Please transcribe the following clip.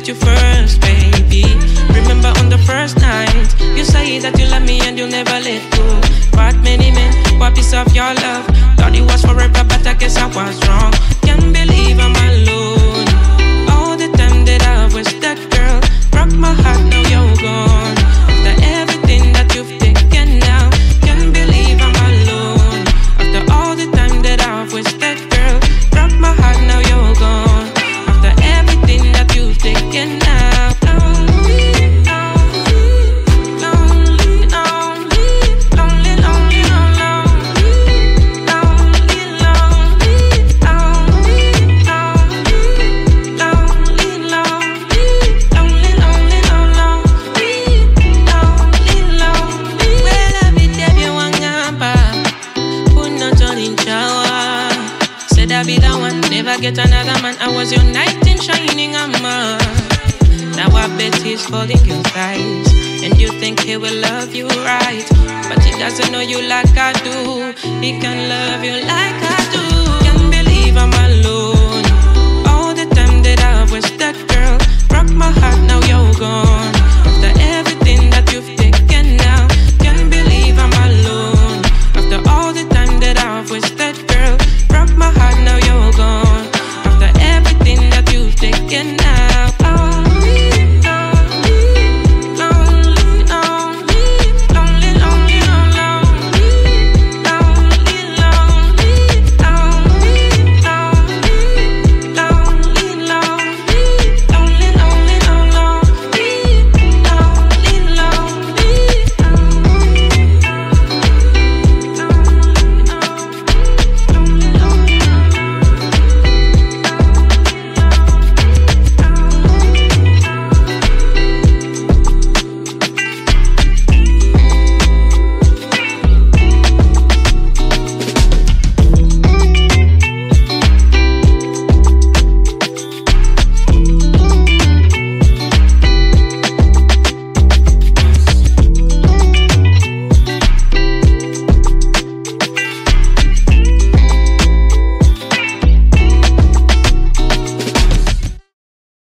you first, baby. Remember on the first night, you say that you love me and you'll never let go. But many men, what piece of your love? Thought it was forever, but I guess I was wrong. Can't believe I'm alone. All the time that I was that girl, broke my heart, now you're gone. After everything that you've taken now, can't believe I'm alone. After all the time that I was that girl, broke my heart, now you're gone. After everything that you've taken now. Never get another man. I was your knight in shining armor. Now I bet he's holding your thighs, and you think he will love you right, but he doesn't know you like I do. He can love you like I do. Can't believe I'm alone. All the time that I was that girl, broke my heart, now you're gone.